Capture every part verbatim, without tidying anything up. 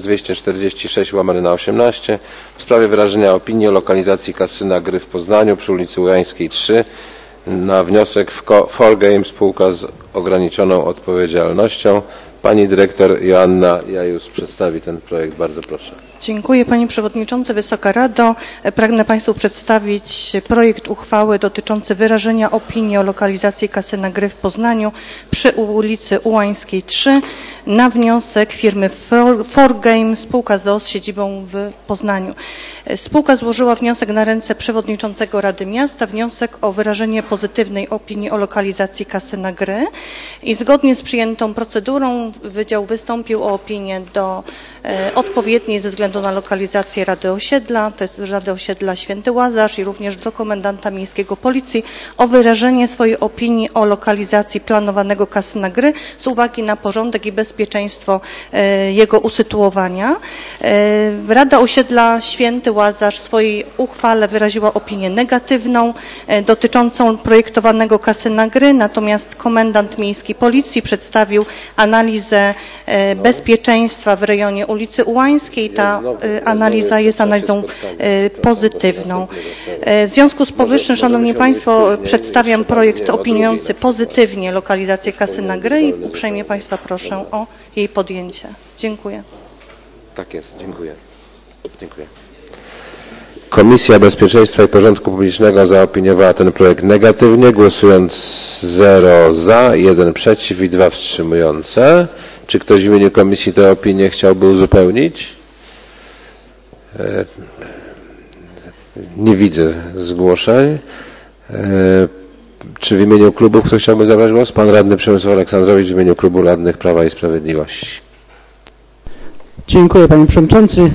dwieście czterdzieści sześć łamane na osiemnaście w sprawie wyrażenia opinii o lokalizacji kasyna Gry w Poznaniu przy ulicy Ujańskiej trzy na wniosek four games spółka z ograniczoną odpowiedzialnością. Pani dyrektor Joanna Jajus przedstawi ten projekt. Bardzo proszę. Dziękuję Panie Przewodniczący, Wysoka Rado. Pragnę Państwu przedstawić projekt uchwały dotyczący wyrażenia opinii o lokalizacji kasyna Gry w Poznaniu przy ulicy Ułańskiej trzy na wniosek firmy four games spółka z o o z siedzibą w Poznaniu. Spółka złożyła wniosek na ręce Przewodniczącego Rady Miasta, wniosek o wyrażenie pozytywnej opinii o lokalizacji kasyna Gry i zgodnie z przyjętą procedurą Wydział wystąpił o opinię do e, odpowiedniej ze względu na lokalizację Rady Osiedla, to jest Rady Osiedla Święty Łazarz i również do komendanta miejskiego Policji o wyrażenie swojej opinii o lokalizacji planowanego kasyna Gry z uwagi na porządek i bezpieczeństwo e, jego usytuowania. E, Rada Osiedla Święty Łazarz w swojej uchwale wyraziła opinię negatywną e, dotyczącą projektowanego kasyna Gry, natomiast komendant miejski Policji przedstawił analizę bezpieczeństwa w rejonie ulicy Ułańskiej. Ta analiza jest analizą pozytywną. W związku z powyższym, Szanowni Państwo, przedstawiam projekt opiniujący pozytywnie lokalizację kasyna Gry i uprzejmie Państwa proszę o jej podjęcie. Dziękuję. Tak jest, dziękuję. Dziękuję. Komisja Bezpieczeństwa i Porządku Publicznego zaopiniowała ten projekt negatywnie, głosując zero za, jeden przeciw i dwa wstrzymujące. Czy ktoś w imieniu komisji tę opinię chciałby uzupełnić? Nie widzę zgłoszeń. Czy w imieniu klubu ktoś chciałby zabrać głos? Pan radny Przemysław Aleksandrowicz w imieniu klubu radnych Prawa i Sprawiedliwości. Dziękuję Panie Przewodniczący.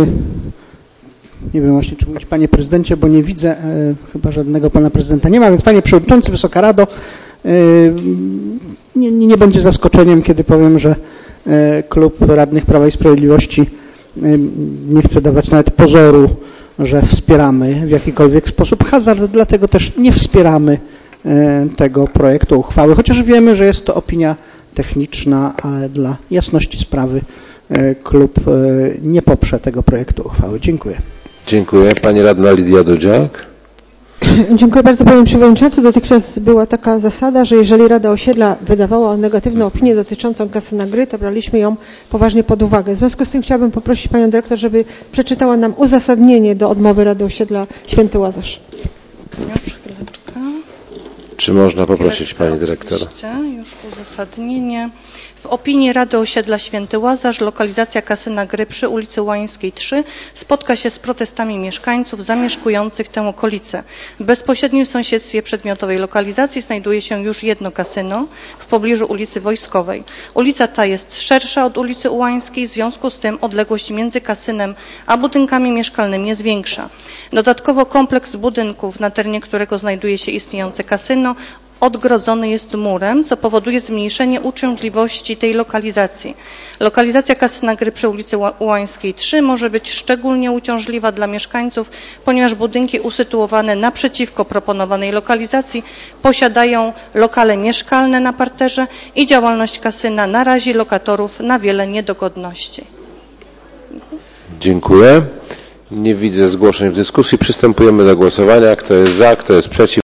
Nie wiem właśnie, czy mówić Panie Prezydencie, bo nie widzę, e, chyba żadnego Pana Prezydenta nie ma, więc Panie Przewodniczący, Wysoka Rado, e, nie, nie będzie zaskoczeniem, kiedy powiem, że e, Klub Radnych Prawa i Sprawiedliwości e, nie chce dawać nawet pozoru, że wspieramy w jakikolwiek sposób hazard, dlatego też nie wspieramy e, tego projektu uchwały, chociaż wiemy, że jest to opinia techniczna, ale dla jasności sprawy e, klub e, nie poprze tego projektu uchwały. Dziękuję. Dziękuję. Pani radna Lidia Dudziak. Dziękuję bardzo Panie Przewodniczący. Dotychczas była taka zasada, że jeżeli Rada Osiedla wydawała negatywną opinię dotyczącą kasyna Gry, to braliśmy ją poważnie pod uwagę. W związku z tym chciałabym poprosić Panią Dyrektor, żeby przeczytała nam uzasadnienie do odmowy Rady Osiedla Święty Łazarz. Już chwileczkę. Czy można poprosić Pani Dyrektor? Już uzasadnienie. W opinii Rady Osiedla Święty Łazarz lokalizacja kasyna Gry przy ulicy Ułańskiej trzy spotka się z protestami mieszkańców zamieszkujących tę okolicę. W bezpośrednim sąsiedztwie przedmiotowej lokalizacji znajduje się już jedno kasyno w pobliżu ulicy Wojskowej. Ulica ta jest szersza od ulicy Ułańskiej, w związku z tym odległość między kasynem a budynkami mieszkalnymi jest większa. Dodatkowo kompleks budynków, na terenie którego znajduje się istniejące kasyno, odgrodzony jest murem, co powoduje zmniejszenie uciążliwości tej lokalizacji. Lokalizacja kasyna Gry przy ulicy Ułańskiej trzy może być szczególnie uciążliwa dla mieszkańców, ponieważ budynki usytuowane naprzeciwko proponowanej lokalizacji posiadają lokale mieszkalne na parterze i działalność kasyna narazi lokatorów na wiele niedogodności. Dziękuję. Nie widzę zgłoszeń w dyskusji. Przystępujemy do głosowania. Kto jest za, kto jest przeciw?